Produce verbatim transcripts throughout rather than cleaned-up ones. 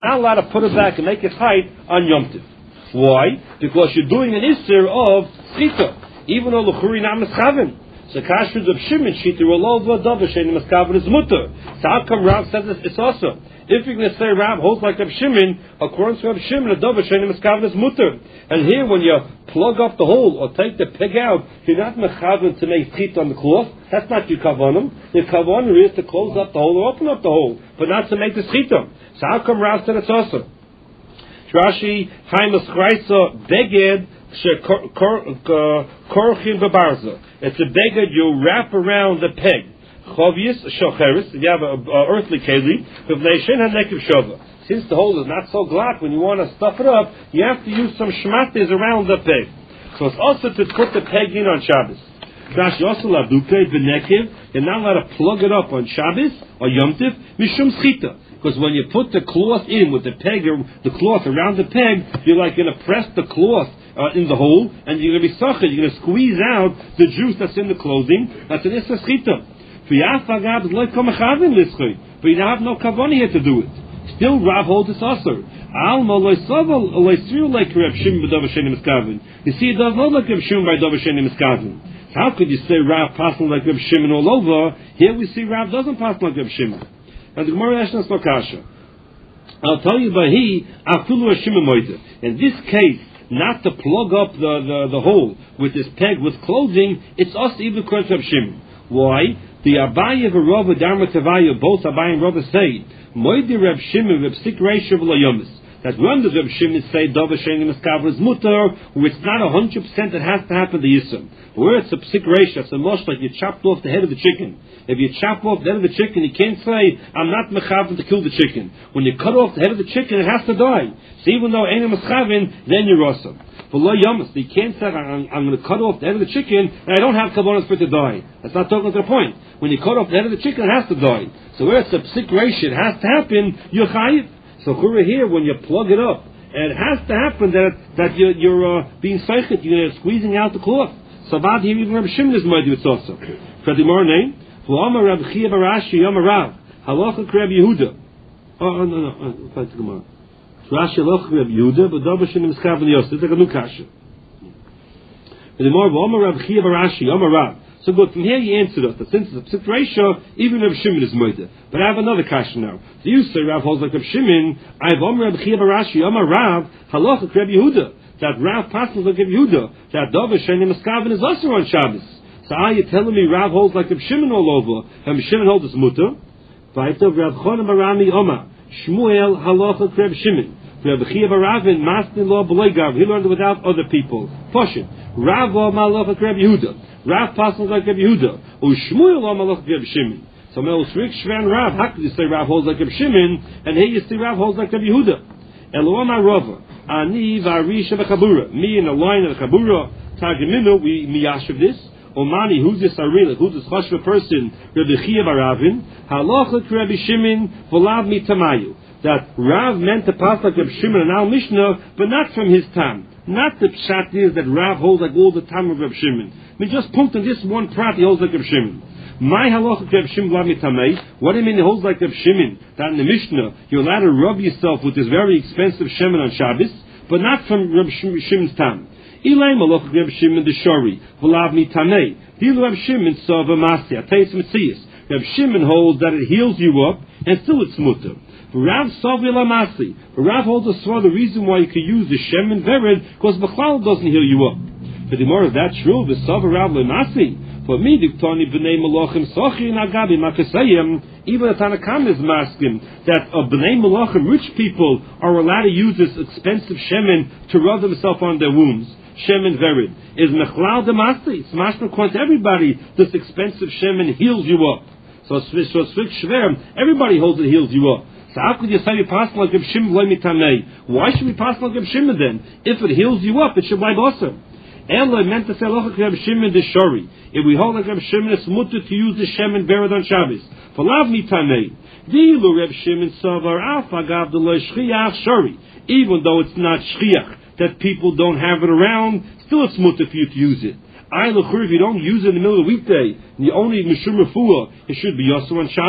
not allowed to put it back and make it tight on Yom Tov. Why? Because you're doing an Isser of Chita, even though L'churi not Meschavin. So Kashrus of Shimon, Shita Rolova, Dava Shein Meschavin is Mutter. So how come Rav says it's also? If you're going to say Rav holds like Rav Shimon, according to Rav Shimon, a Dava Shein Meschavin is Mutter. And here, when you plug up the hole or take the peg out, you're not Mechavin to make Chita on the cloth. That's not your Kavanim. Your Kavanim is to close up the hole or open up the hole, but not to make the Chita. So how come Rav said it's also? Rashi, Haimas Chraisa, Beged, Korchin Babarza. It's a beged you wrap around the peg. Chovius, Shocheris, if you have an earthly keli, Vivneishin HaNekiv Shova. Since the hole is not so glatt, when you want to stuff it up, you have to use some shmates around the peg. So it's also to put the peg in on Shabbos. Rashi also Laduke, V'nekiv, you're not allowed to plug it up on Shabbos or Yom Tov, Mishum Schita. Because when you put the cloth in with the peg, or the cloth around the peg, you're like going to press the cloth uh, in the hole, and you're going to be sucking. You're going to squeeze out the juice that's in the clothing. That's an issa schita. But you have no kavanah here to do it. Still, Rav holds this also. You see, it does not like Rav Shimon by Dava Sheni Miskavin. How could you say Rav passing like Rav Shimon all over? Here we see Rav doesn't pass like Rav Shimon. And the Gemara Ashnas Lokasha. I'll tell you by he Afilu Hashimon Moida. In this case, not to plug up the, the, the hole with this peg with clothing, it's us even according to Shimon. Why? The Abaye of Rava Dharma Tavaya, both Abaye and Rava say, Moidi Reb Shimon Reb Sik Reisha V'Layomis. That when the Reb Shimon say Dava Sheni Meskav is mutter, where it's not a hundred percent it has to happen the Yisum. Where it's a Psik Reisha, it's a much like you chopped off the head of the chicken. If you chop off the head of the chicken, you can't say, I'm not Mechavin to kill the chicken. When you cut off the head of the chicken, it has to die. So even though ain't Mechavin, then you're awesome. For Lo Yomis, you can't say, I'm, I'm going to cut off the head of the chicken, and I don't have Kavanas for it to die. That's not talking to the point. When you cut off the head of the chicken, it has to die. So where it's a Psik Reisha, it has to happen, you're Chayiv. So Chura here, when you plug it up, and it has to happen that that you're, you're uh, being seichet, you're squeezing out the cloth. So bad here, even Reb Shimon is mighty with also. For the more name, V'Amar Reb Chia Barashi Yom Rav Halacha Reb Yehuda. Oh no no, fight the Gemara. Rashi Halacha Reb Yehuda, but Dava Sheni Miskav Yosef. It's like a new kasha. For the more, V'Amar Reb Chia Barashi Yom Rav. So good, from here you answered us that since it's a Psik Reisha, even Reb Shimon is moida. But I have another kasha now. So you say Rav holds like Reb Shimon, I have Om Reb Chia Barashi, Om Rav, Halacha Reb Yehuda. That Rav passes like Reb Yehuda. That Dava Sheni Meskaven is also on Shabbos. So are you telling me Rav holds like Reb Shimon all over, and Reb Shimon holds his mutter? Vaita Rav Chonam Arami Oma, Shmuel Halacha Reb Shimon. Reb Chia Baravin, Mastin Law B'Leigav, he learned it without other people. Poshin. Rav Halacha Reb Yehuda. Rav passes like Reb Yehuda. U'Shmuel Malach Reb Shimon. So Mel Shrik Shvan Rav. How could you say Rav holds like Reb Shimon, and here you see Rav holds like Reb Yehuda? Eloam Arava. Ani Varisha B'Chabura. Me in the line of the Chabura. Targeminu, we miyashiv this. Omani, who's this Arilik? Who's this Chashva person? Reb Chia Baravin. Halacha Reb Shimon V'Lav Mitamayu. That Rav meant to pass like Reb Shimon and Al Mishnah, but not from his time. Not the pshat is that Rav holds like all the time of Reb Shimon. We just punked on this one prat he holds like Reb Shimon. My halacha Reb Shimon V'Lav Mitamei. What do you mean he holds like Reb Shimon? That in the Mishnah you're allowed to rub yourself with this very expensive shemen on Shabbos, but not from Reb Shimon's time. Ilay halacha Reb Shimon the Shori V'Lav Mitamei. Dil Reb Shimon Sava Masi Atayis Metzias. Reb Shimon holds that it heals you up and still it's mutter. Rav Savila Masi. Rav holds a svar the reason why you can use the Shem and Vered because Bechlal doesn't heal you up. For the more of that true, the Sav Rav Lemasi. For me, Diktani B'nei Malachim Sochi Nagabi Makasayim. Even the Tanakam is masking that of B'nei Malachim, rich people are allowed to use this expensive shemen to rub themselves on their wounds. Shemen Vered is Mechlal Demasi. It's mashma according to everybody. This expensive shemen heals you up. So Svik Shver, everybody holds it heals you up. So how could you say we pass like Reb Shimon V'Lei Mitamei? Why should we pass like Reb Shimon then? If it heals you up, it should be awesome. Ella meant to say Lochak Reb Shimon the Shori. If we hold like Reb Shimon, it's mutter to use the Shemin buried on Shabbos. For Lav Mitamei. Dilu Reb Shimon Savar Alpha Gav the Shchiach Shori. Even though it's not Shchiach, that people don't have it around, still it's mutter for you to use it. I look if you don't use it in the middle of the weekday, and you only Mishum Refuah, it should be also on Shabbos.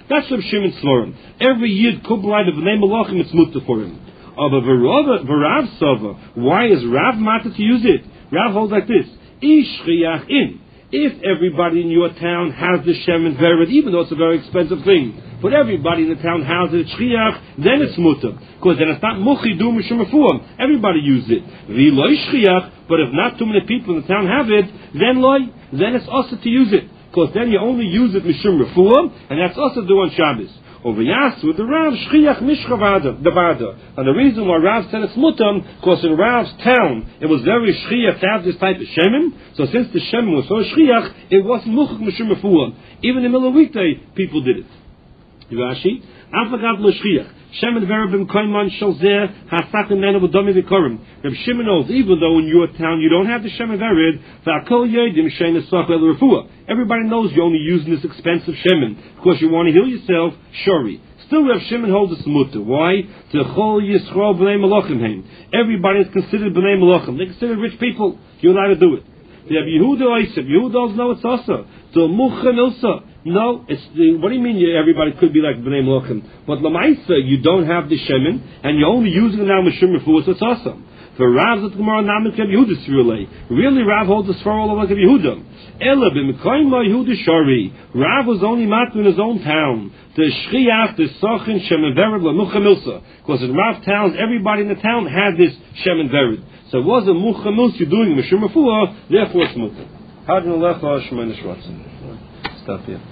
That's Reb Shimon Svarim. Every Yid Kublai of Bnei Malachim, it's mutter for him. Of a Varav Sova, why is Rav matter to use it? Rav holds like this: Ish Chiach in. If everybody in your town has the Shemin Vered, even though it's a very expensive thing, but everybody in the town has it, Shchiach, then it's mutter. Because then it's not Muchidu Mishum Refuam. Everybody uses it. V'loi Shchiach, but if not too many people in the town have it, then loy, then it's also to use it. Because then you only use it Mishum Refuam, and that's also to do on Shabbos. Over Yasu, the Rav Shchiach Mishchavada, the Vada. And the reason why Rav said it's mutam, because in Rav's town, it was very Shchiach to have this type of Shemin. So since the Shemin was so Shchiach, it wasn't Muchach Mishum Refuam. Even in the middle of weekday, people did it. Rashi, Afagad Lo Shchiach. Shemin Verabim Koiman Shalzeh Hasakim Nenu V'Domi V'Korim. Reb Shimon knows, even though in your town you don't have the Shemin Vered, V'Akol Yedim Shein Esach El Refuah. Everybody knows you're only using this expensive Shemin because you want to heal yourself. Shori. Still, Reb Shimon holds this mutter. Why? T'chol Yisrael B'nei Malachim Heim. Everybody is considered B'nei Malachim. They're considered rich people. You're allowed to do it. They have Yehuda Oisib. Yehuda doesn't know it's also. The Mucha Milsa. No, it's the, what do you mean you, everybody could be like B'nai Malachim? But Lamaisa, you don't have the Shemin, and you're only using it now Mishum Refuah, so it's awesome. For Rav's at Gemara Namik of Yehuda Svirulei. Really, Rav holds the Svar all like of Yehuda. Ela b'mekayim la Yehuda Shari. Rav was only matu in his own town. The Shchiach, the Sachin, Shemin Vered, Lamucha Milsa. Because in Rav towns, everybody in the town had this Shemin Vered. So it was a Mucha Milsa you're doing Mishum Refuah, therefore it's muta. Hadron Lecha Shemana Shvatzen. Stop here.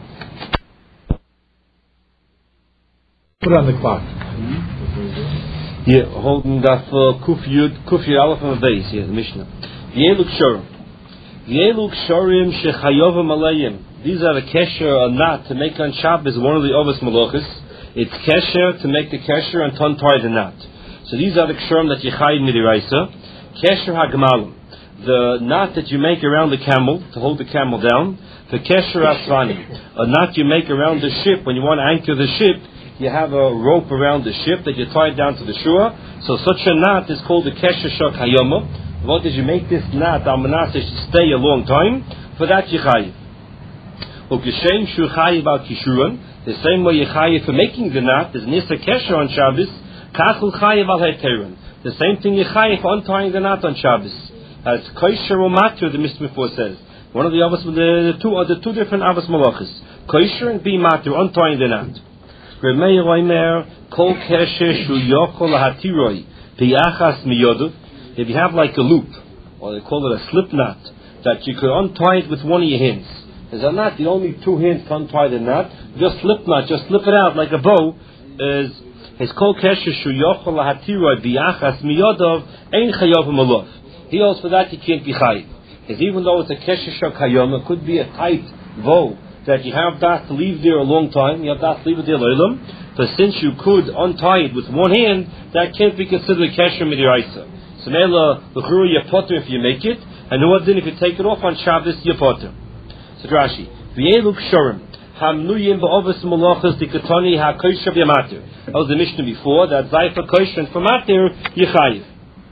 Put on the clock. Here, holding that for Kuf Yud, Kuf Yud Aleph on the base, here, the Mishnah. V'yeluk Shorim. V'yeluk Shorim Shechayovim Alayim. These are the kesher or not to make on Shabbos one of the Ovos Malachis. It's kesher to make the kesher and ton tie the knot. So these are the kshurim that you chayid midiraisa. Kesher hagmalim. The knot that you make around the camel, to hold the camel down. The kesher asvanim. A knot you make around the ship when you want to anchor the ship. You have a rope around the ship that you tie down to the shore. So such a knot is called the kesher shok hayoma. What did you make this knot al manas to stay a long time? For that you chayiv. Ukeshem shu chayiv al kishuran. The same way you chayiv for making the knot is nisa kesher on Shabbos. Kachul chayiv al heteron. The same thing you chayiv for untying the knot on Shabbos. As kosher or matur, the Mishnah before says. One of the avos, the, the two are the two different avos malachis. Kosher and be matur, untying the knot. If you have like a loop, or they call it a slip knot, that you could untie it with one of your hands. Is that not the only two hands to untie the knot? Just slip knot, just slip it out like a bow. Is his kol kesher shu yochol lahatiroy biyachas miyodov ein chayovim alav. He holds for that you can't be chayiv. Because even though it's a kesher shok hayom, it could be a tight bow that you have that to leave there a long time, you have that to leave it there leilam. But since you could untie it with one hand, that can't be considered a kesher midiraisa. So mela l'churu you potter if you make it, and what then if you take it off on Shabbos you potter. So Rashi, v'yeluk shorim hamnuyim ba'ovas malachas dikatoni ha'kosher v'yamatir. That was the Mishnah before that zayfa kosher and for matir yichayiv.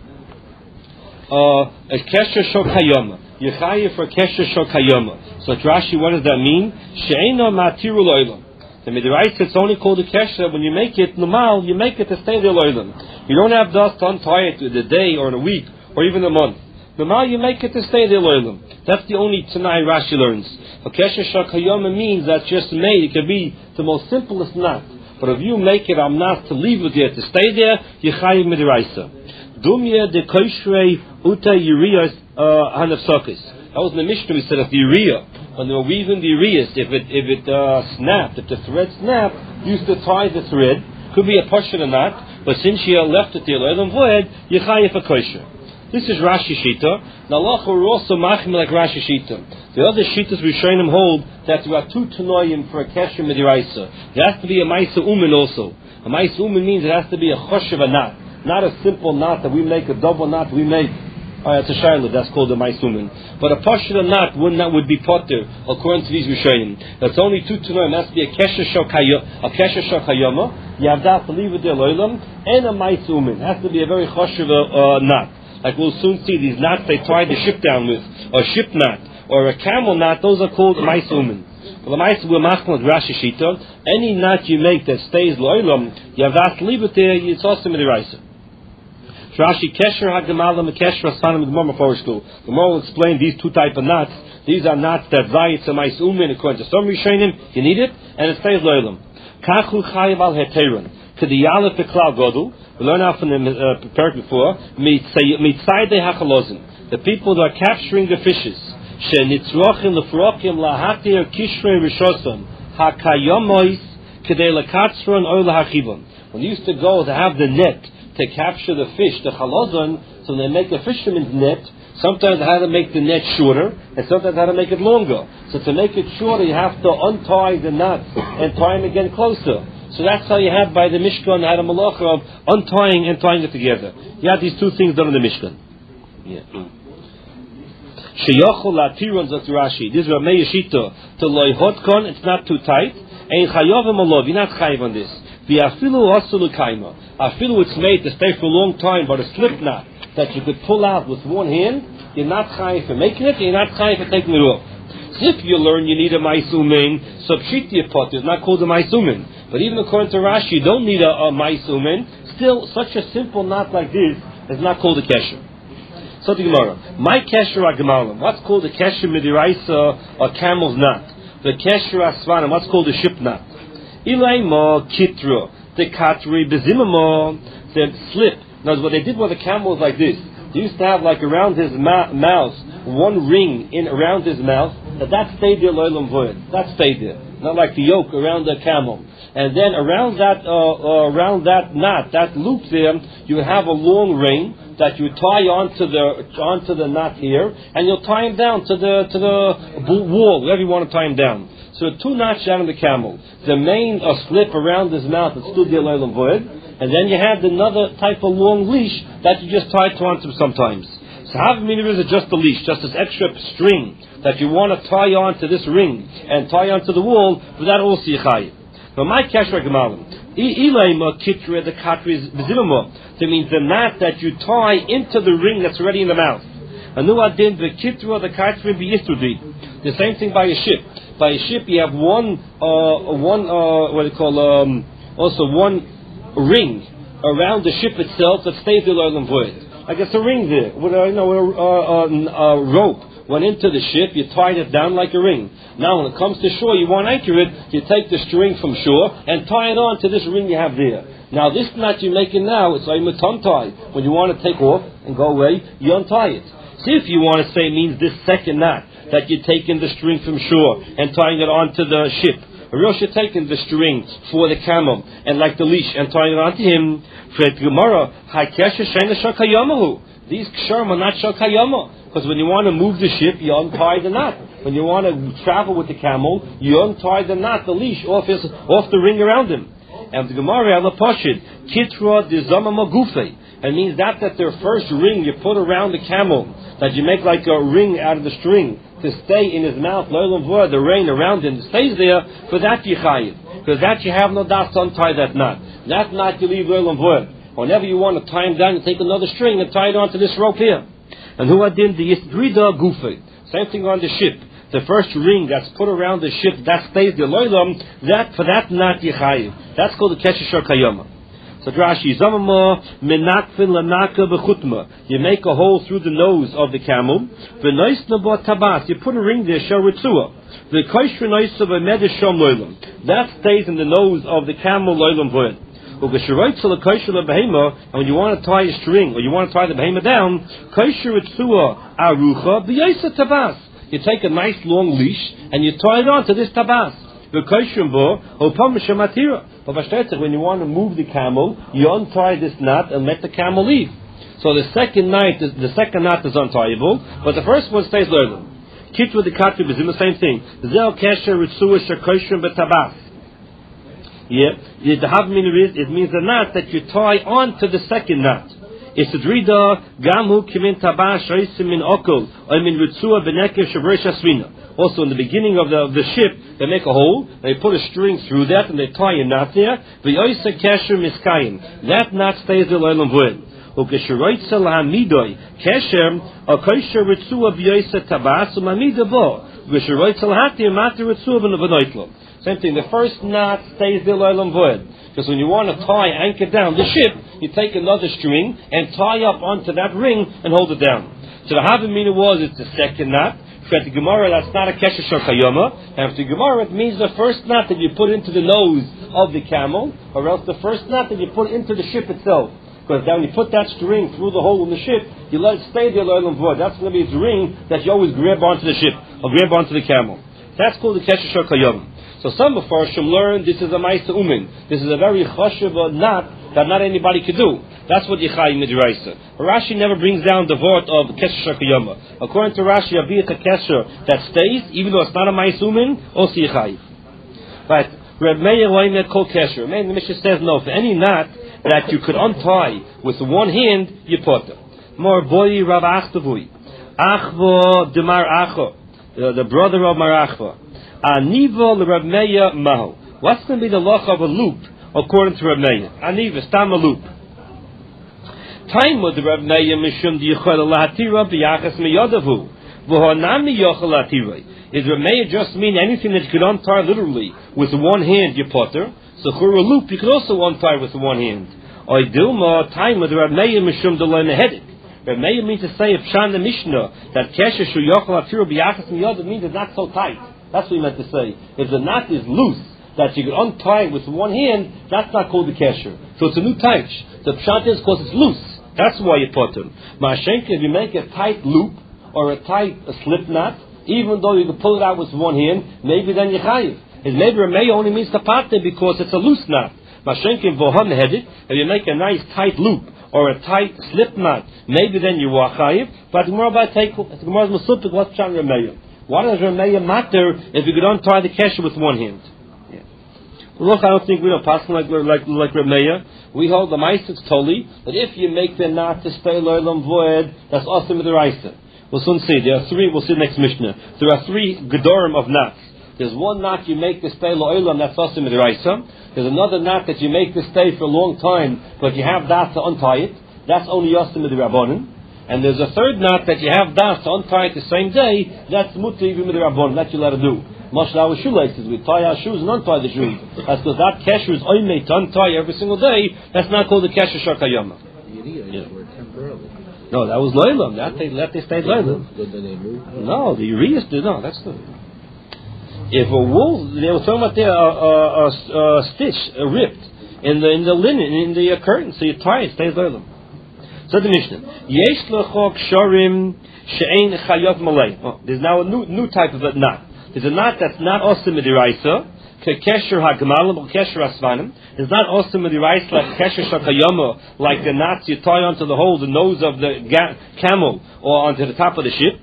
Uh, a kesher shok hayoma. Yichayiv for kesher shok hayoma. So Rashi, what does that mean? She'ena matiru lo'ilam. The midiraisa, it's only called a kesher when you make it normal. You make it to stay there lo'ilam. You don't have dust to untie it in a day or in a week or even a month. Normal, you make it to stay there lo'ilam. That's the only Tanai Rashi learns. A kesher shok hayoma means that's just made. It can be the most simplest knot. But if you make it amnas to leave it there to stay there, yichayiv midiraisa. Dumya de koshrei uta yiriyas hanafsakis. That was in the Mishnah. We said that the urea, when they were weaving the ureas, if it if it uh, snapped, if the thread snapped, used to tie the thread. Could be a portion or not, but since you left it there, le'elam voed, yichayif a kosher. This is Rashi Shita. Now, Allah we're also machim like Rashi Shita. The other Shitas we show them hold that there are two tanoim for a kesher midiraisa. There has to be a ma'isa umin also. A ma'isa umin means it has to be a choshev knot, not a simple knot that we make, a double knot we make. Oh, it's a shayla, that's called a maisumin. But a portion of knot would not would be potter according to these Rishonim. That's only two to know. It has to be a kesher shokayoma, a kesher shokayoma. You have that to leave it there loilam, and a maisumin. It has to be a very choshev uh, knot. Like we'll soon see, these knots they tie the ship down with, or ship knot, or a camel knot. Those are called maisumin. But we're machmal Rashi Shita. Any knot you make that stays loylam, you have that to leave it there. It's also midiraisa. Rashi Kesher Hagamalam Kesher Asfanim Gemara Forest School. The Gemara will explain these two type of knots. These are knots that zayitz a mais umin according to some Rishonim. You need it and it stays loylam. Kachu Chayav al Heteron. Kediyalef Beklal Godul. We learned out from the uh, prepared before. Mitzayde Hachalozim. The people that are capturing the fishes. Shenitzrochim lefrochim lahatir kishrei rishosam hakayomois kedei lekatzron or lahachibon. When they used to go to have the net to capture the fish, the chalozon, so they make the fisherman's net. Sometimes they had to make the net shorter, and sometimes they had to make it longer. So to make it shorter, you have to untie the knot and tie them again closer. So that's how you had by the Mishkan, had a malacha of untying and tying it together. You had these two things done in the Mishkan. Yeah. Sheyachol latiron zot Rashi. This is Ramei Yeshita to loy hotkon. It's not too tight. Ein chayovim alov. You're not chayiv on this. V'afilu asulu kaima. Afilu it's made to stay for a long time, but a slip knot that you could pull out with one hand. You're not chayiv for making it. You're not chayiv for taking it off. So if you learn you need a maisumin, subshitya pot is not called a maisumin. But even according to Rashi, you don't need a, a maisumin. Still, such a simple knot like this is not called a kesher. So the Gemara, my kesher agamalim. What's called a kesher midiraisa or camel's knot? The kesher asvanim. What's called a ship knot? Ilaima kitra the katri bezimamo the slip. Now what they did with the camel was like this. They used to have like around his ma- mouth one ring in around his mouth. That that stayed there loylam void. That stayed there. Not like the yoke around the camel. And then around that uh, uh, around that knot, that loop there, you have a long ring that you tie onto the onto the knot here, and you'll tie him down to the to the wall, wherever you want to tie him down. So two knots down on the camel. The main uh, slip around his mouth that stood there loylam void, and then you had another type of long leash that you just tie to onto sometimes. So how many is it just a leash, just this extra string that you want to tie onto this ring and tie onto the wall, but that also yichayim. But my kashra gemalim, ilaima kitra the katris bezimamo. That means the knot that you tie into the ring that's already in the mouth. Anu adin the kitra the katris biyistudi. The same thing by a ship. By a ship you have one, uh, one, uh, what do you call, um, also one ring around the ship itself that stays the loylam void. Like it's a ring there, with a, you know, a, a, a, a rope went into the ship, you tied it down like a ring. Now when it comes to shore, you want to anchor it, you take the string from shore and tie it on to this ring you have there. Now this knot you're making now, it's like a tongue tie. When you want to take off and go away, you untie it. See if you want to say it means this second knot, that you're taking the string from shore and tying it onto the ship. Or else you're taking the string for the camel and like the leash and tying it onto him. These ksharim are not shakayama. Because when you want to move the ship, you untie the knot. When you want to travel with the camel, you untie the knot, the leash, off his, off the ring around him. And the Gemara, ala pashid, kitra dizama magufe. It means that that their first ring you put around the camel, that you make like a ring out of the string to stay in his mouth, loylam void, the rain around him stays there. For that you chayiv, because that you have no das to untie that knot. That knot you leave loylam void. Whenever you want to tie him down, you take another string and tie it onto this rope here. And who adin the yisrida gufe. Same thing on the ship. The first ring that's put around the ship that stays the loylam. That for that knot yichayiv. That's called the kesher kayama. So Rashi zamama menakfin lanaka bechutma. You make a hole through the nose of the camel. V'noisna bo tabas. You put a ring there shel ritzua. The koshra noisa v'medish shom loylam. That stays in the nose of the camel loylam void. And when you want to tie a string or you want to tie the behema down, you take a nice long leash and you tie it on to this tabas. When you want to move the camel, you untie this knot and let the camel leave. So the second knot, the second knot is untieable, but the first one stays loyal. Kit with the katib is in the same thing. Yeah, the havmin is it means the knot that you tie on to the second knot. It's a drida gamu kimin tabash reisim min okol or min ritzua benekev shavresh asvina. Also in the beginning of the of the ship, they make a hole, they put a string through that, and they tie a knot there. V'yoysa kesher miskayim. That knot stays the loylam void. Ukesheroitza lahamidoy kesher or kesher ritzua v'yoysa tabas umamida bo. Same thing, the first knot stays the loylam void. Because when you want to tie, anchor down the ship, you take another string and tie up onto that ring and hold it down. So the Havamina was, it's the second knot. For the Gemara, that's not a Kesher Shokayoma. And for the Gemara, it means the first knot that you put into the nose of the camel, or else the first knot that you put into the ship itself. Because then when you put that string through the hole in the ship, you let it stay there, loylam void. That's going to be its ring that you always grab onto the ship, or grab onto the camel. That's called the Kesher Shokayoma. So some Mefarshim learn this is a Maisa Umin. This is a very choshev knot that not anybody could do. That's what Yichai Midraisa. Rashi never brings down the vort of Kesher Shokayoma. According to Rashi, Abiyat a Kesher that stays, even though it's not a Maisa Umin, also Yichai. But Reb Meir Loimet Kol Kesher. Man, the Mishnah says no. For any knot that you could untie with one hand, you put them. More boy Rav Achtavui. Achvo Demar Acho. The brother of Marachva. Aniva l'Rab Meir Mahu. What's going to be the loch of a loop according to Rab Meir? Aniva, stam a loop. Time with the Rab Meir mishum diyichol lahatira b'yachas miyadavu v'honami yochol lahatira. Is Rab Meir just mean anything that you could untie literally with one hand? You potter. So for a loop you could also untie with one hand. Or dilma time with the Rab Meir mishum d'loi mehedik. Rab Meir means to say if Shan the Mishnah that kesher shu yochol lahatira b'yachas miyadavu means it's not so tight. That's what he meant to say. If the knot is loose, that you can untie it with one hand, that's not called the kesher. So it's a new taich. The pshat is because it's loose. That's why you put them. Ma'ashenka, if you make a tight loop or a tight a slip knot, even though you can pull it out with one hand, maybe then you chayiv. His maybe Ramey only means to part it because it's a loose knot. Ma'ashenka voham headed, if you make a nice tight loop or a tight slip knot, maybe then you are chayiv. But the Gemara by take the Gemara's masupik what's pshat Ramey. Why does Rameya matter if you could untie the kesher with one hand? Yeah. Look, I don't think we don't pass like like like Rameya. We hold the Ma'aseh Toli that if you make the knot to stay loylam void, that's also with the Raisa. We'll soon see. There are three. We'll see next Mishnah. There are three gedorim of knots. There's one knot you make to stay loylam, that's also with the Raisa. There's another knot that you make to stay for a long time, but you have that to untie it. That's only Yosim with the Rabbanim. And there's a third knot that you have das to untie it the same day. That's mutter even with the Rabbon. That you let it do. Much our shoelaces. We tie our shoes and untie the shoes. That's because that kesher is oimei to untie every single day. That's not called the kesher shakayama. Yeah. No, that was loylam. That they let they stay loylam. No, the urias did not. That's the. If a wool, they were talking about there a, a, a, a stitch, a ripped in the in the linen in the uh, curtain, so you tie it, stays loylam. So the Mishnah, Yesh lechok shorim she'ein chayot malay. There's now a new new type of a knot. There's a knot that's not osem midiraisa, kekesher hagmalim or kesher asvanim. It's not osem midiraisa like kesher shakayama, like the knots you tie onto the hole, the nose of the ga- camel, or onto the top of the ship.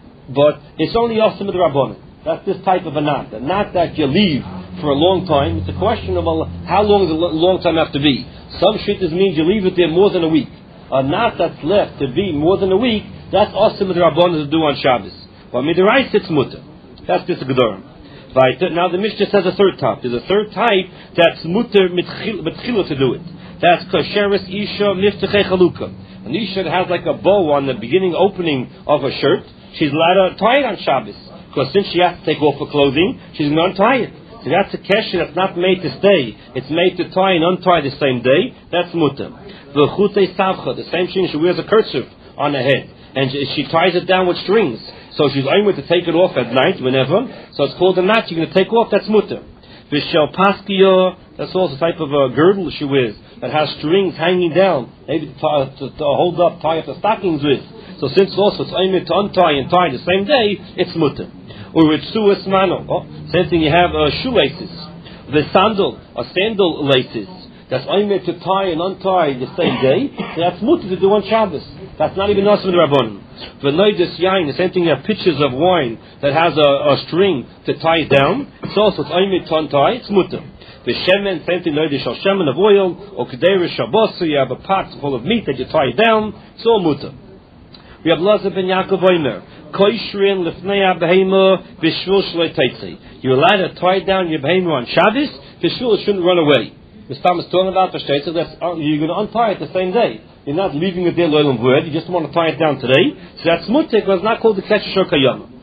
But it's only osem midirabbanan. That's this type of a knot, a knot that you leave for a long time. It's a question of a, how long does a long time have to be. Some shittas means you leave it there more than a week. A knot that's left to be more than a week, that's also midrabanan to do on Shabbos. But midiraisa it's mutter. That's just a gedorim. Now the Mishnah says a third type. There's a third type that's mutter mitchila to do it. That's kasheres isha miftachei chalukah. An isha that has like a bow on the beginning opening of a shirt, she's allowed to tie it on Shabbos. Because since she has to take off her clothing, she's going to untie it. So that's a kesher that's not made to stay. It's made to tie and untie the same day. That's mutter. The chutei savcha, the same thing, she wears a kerchief on her head, and she, she ties it down with strings. So she's only to take it off at night, whenever. So it's called a knot. You're going to take off. That's mutter. V'shel paskiya, that's also a type of a girdle she wears that has strings hanging down, maybe to, tie, to, to hold up, tie up the stockings with. So since also it's only to untie and tie the same day, it's mutter. Or with suas mano. Oh, same thing. You have uh, shoelaces. The sandal, or sandal laces. That's only to tie and untie the same day. So that's mutter to do on Shabbos. That's not even us with the Rabbanim. V'noides yain, the same thing. You have pitchers of wine that has a, a string to tie it down. It's also it's only to untie. It's mutter. V'shemen, same thing. Noides shal shemen of oil or kedera shabbos. So you have a pot full of meat that you tie it down. It's all mutter. We have Lazar ben Yaakov Omer. Koishrin lefnei behema v'shvul shloi teitzi. You're allowed to tie down your behema on Shabbos. V'shvul shouldn't run away. Mister Thomas is talking about versteht sich that you're going to untie it the same day. You're not leaving it there loyal and void. You just want to tie it down today. So that's mutter because it's not called the kesher shokayama.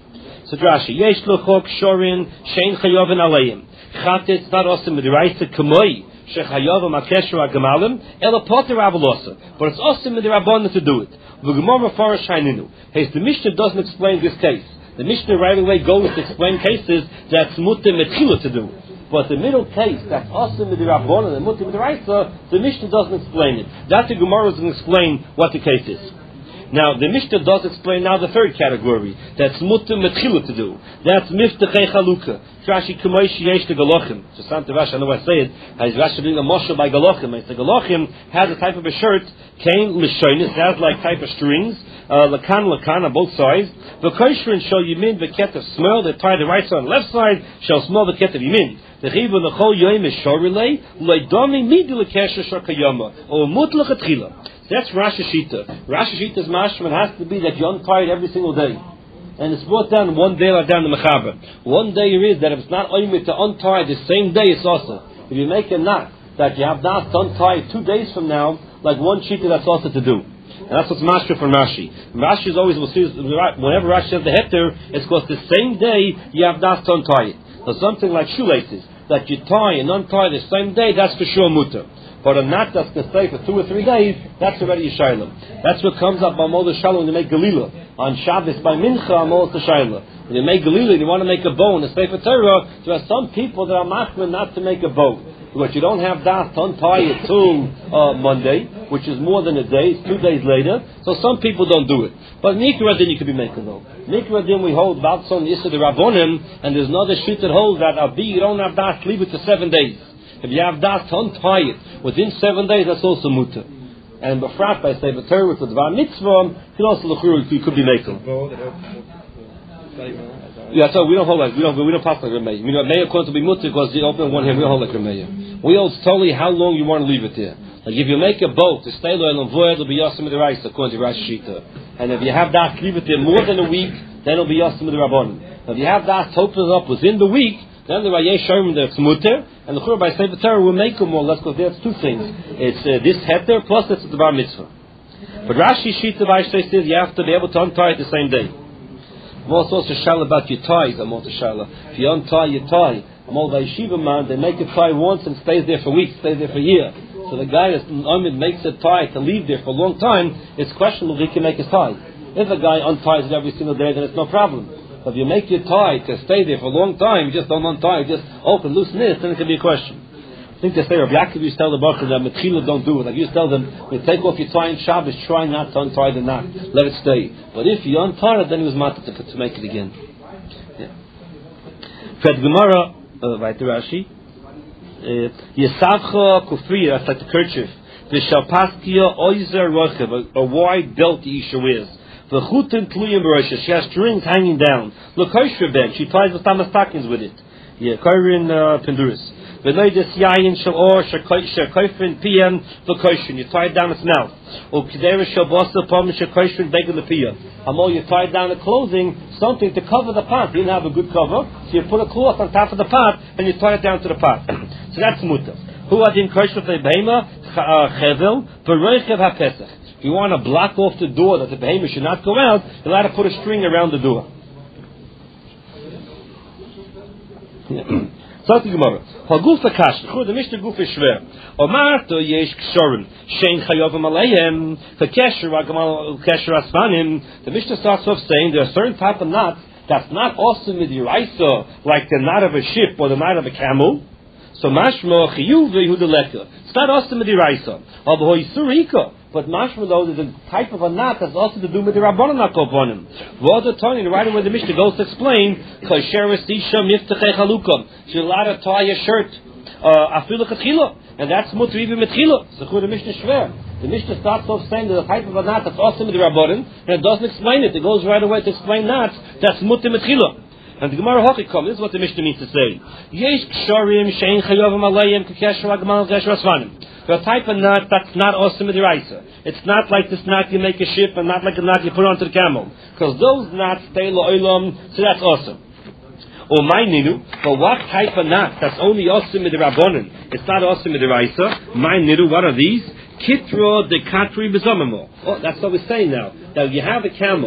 So Rashi, yesh lochok shorin shein chayovin aleim. Chatet not awesome midiraisa kamoi shechayovim akesher agamalim ela poter avalosa. But it's awesome midirabon to do it. V'gemor mafarish haininu. Hey, the Mishnah doesn't explain this case. The Mishnah right away goes to explain cases that's mutter metchila to do. But the middle case, that's awesome midirabon and mutter midiraisa, the Mishnah doesn't explain it. That the Gemara doesn't explain what the case is. Now, the Mishnah does explain now the third category. That's mutter metchila to do. That's miftachei chalukah. Rashi kumoishi yesh the galochim. So Santa Rashi, I know I say it. Has Rashi doing a moshe by galochim? The galochim has a type of a shirt. Kain l'shonis has like type of strings. Lakan lakan on both sides. The koshrin shall yimin v'ketev smell. They tie the right side and left side. Shall smell the ketev yimin. The chivu l'chol yoyim is shorilei. L'domi midu l'kesher shakayama. Or mut l'chatchila. That's Rashi Shita. Rashi Shita's mashman has to be that you untie it every single day. And it's brought down one day like down the Mechaber. One day it is that if it's not oimid to untie the same day, it's also. If you make a knot that you have not to untie two days from now, like one Shita, that's also to do. And that's what's mashma from Rashi. Rashi is always, whenever Rashi says the heter, it's because the same day you have not to untie it. So something like shoelaces, that you tie and untie the same day, that's for sure mutter. But a knot that's going to stay for two or three days, that's already Yishaylam. That's what comes up by Moed Shalom when you make Galila. On Shabbos by Mincha, Moed Shayla. When you make Galila, you want to make a bow and a Sefer Torah, there are some people that are machmir not to make a bow. But you don't have that to untie it till uh, Monday, which is more than a day, it's two days later. So some people don't do it. But Mikra Din you could be making though. Mikra Din we hold Valson Yisra the Rabbonim, and there's another sheet that holds that Abi, you don't have that, leave it to seven days. If you have that to untie it within seven days, that's also mutter. And befrat by Sefer Torah with the Dvar Mitzvah, you can also look through, you could be making. Yeah, so we don't hold like we don't we don't pass like Rameya. You know, Meya comes to be mutter because the open one here we don't hold like Rameya. We hold totally how long you want to leave it there. Like if you make a boat to stay loyal and void, it'll be yasim the rice according to Rashi Shita. And if you have that leave it there more than a week, then it'll be yasim the Rabban. If you have that to open it up within the week, then the Rayesh Sharm that's mutter, and the Chur by Sefer Torah will make them more or less because there's two things. It's uh, this heter plus it's the Bar Mitzvah. But Rashi Shita by says you have to be able to untie it the same day. I'm also shal about your ties. I'm also shal. If you untie your tie, I'm all by yeshiva man. They make a tie once and stays there for weeks, stays there for a year. So the guy that makes a tie to leave there for a long time, it's questionable if he can make his tie. If a guy unties it every single day, then it's no problem. But if you make your tie to stay there for a long time, you just don't untie, you just open, loosen it, then it can be a question. I think they say, Rabbi Yaakov used to tell the Baruch that Metchila don't do it. Like you tell them, when you take off your tie in Shabbos, try not to untie the knot. Let it stay. But if you untie it, then it was matter to, to make it again. Fred Gemara, right to Rashi, Yesavcha Kufriya, that's like the kerchief. V'shalpaskia oizer rochev, a wide belt the Isha wears. V'chutin tluyim b'rosha, she has strings hanging down. L'koshra ben, she ties the tamastockings with it. Yeah, Korin Penduris. V'noides yayin shel or shekoifrin piyam v'koshrin, you tie it down its mouth. Or kidera shel bosa pom shekoifrin begel piyam. Amol, you tie down the clothing, something to cover the pot. You didn't have a good cover, so you put a cloth on top of the pot and you tie it down to the pot. So that's mutter. Who adin koshrin v'behema chevel v'roichev ha'pesach. If you want to block off the door that the behemoth should not go out, you're allowed to put a string around the door. So the Gemara. Haguf akash. The Mishnah guf is shver. Omarto yesh kshorim. Shein chayovim aleihem. V'kesher v'gamal kesher asmanim. The Mishnah starts off saying there are certain type of knots that's not awesome with your isa, like the knot of a ship or the knot of a camel. So mashma chiyuv v'yehudaleka. It's not awesome with your isa. Although yisurika. But mashma though is a type of a knot that's also to do with the rabbanon akoponim. V'odah tani, right away the Mishnah goes to explain, kasher esisha miftachei chalukah. She's allowed to tie a shirt, afilu chetchila, and that's mutter even metchila. Zechur the Mishnah shver. The Mishnah starts off saying there's a type of a knot that's also with the rabbanon, and it doesn't explain it. It goes right away to explain knots that's mutter metchila. And the Gemara Hochikom, this is what the Mishnah means to say. Yesh ksharim shein chayovim alayim k'kesher agmal kesher asvanim. The type of knot that's not awesome with the raisa. It's not like this knot you make a ship and not like a knot you put onto the camel. Because those knots stay lo'olam, so that's awesome. Or my ninu, but what type of knot that's only awesome with the rabbonin? It's not awesome with the raisa. My ninu, what are these? Kitro de katri bezomamo. Oh, that's what we're saying now. Now you have a camel.